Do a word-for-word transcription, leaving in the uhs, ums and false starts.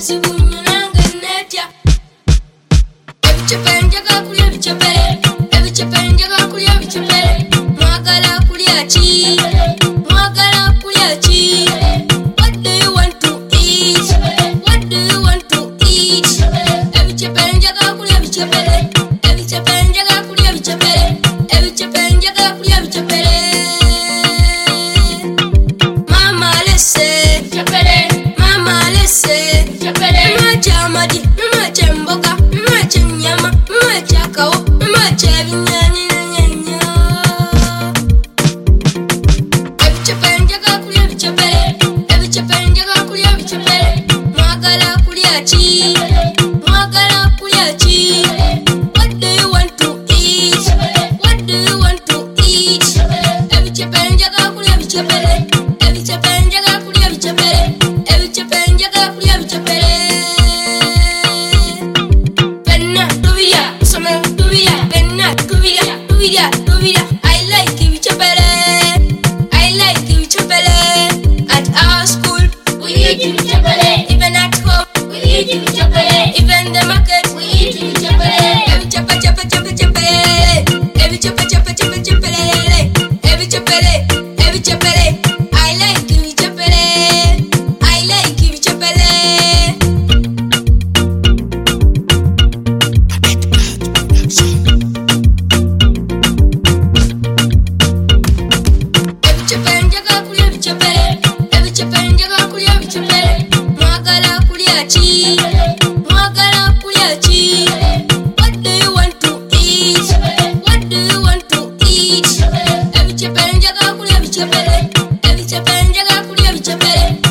ebizibu nange netya. Ebicepe njagala kulya ebicepere, ebicepere njagala kulya ebicepere. Mwagala kulya ki? Mwagala kulya ki? What do you want to eat? What do you want to eat? Ebicepere njagala kulya ebicepere, ebicepere njagala kulya ebicepere, ebicepere njagala kulya ebicepere. Mama lese ebicepere, mama lese ebicepere. Mama chamadi, mama chemboga, mama chenyama, mama chakawo, mama chebinyani nyanya. Ebicepere njagala kulya ebicepere, ebicepere njagala kulya ebicepere. Mwagala kulya ki? Mwagala kulya ki? What do you want to eat? What do you want to eat? Ebicepere njagala kulya ebicepere, ebicepere njagala kulya ebicepere, ebicepere njagala kulya ebicepere. Penna tubirya, somero tubirya, penna tubirya, tubirya, tubirya. I like ebicepere, I like ebicepere. At our school, we eat ebicepere. Even at home, we eat ebicepere. Even the market, we eat ebicepere. Ebicepe, cepe, cepe, cepere. Ebicepe, cepe, cepe, cepere. Ebicepere, ebicepere. I like ebicepere, I like ebicepere. Ebicepere njagala kulya ebicepere, ebicepere njagala kulya ebicepere. Mwagala kulya ki? Mwagala kulya ki? What do you want to eat? What do you want to eat? Ebicepere njagala kulya ebicepere, ebicepere njagala kulya ebicepere,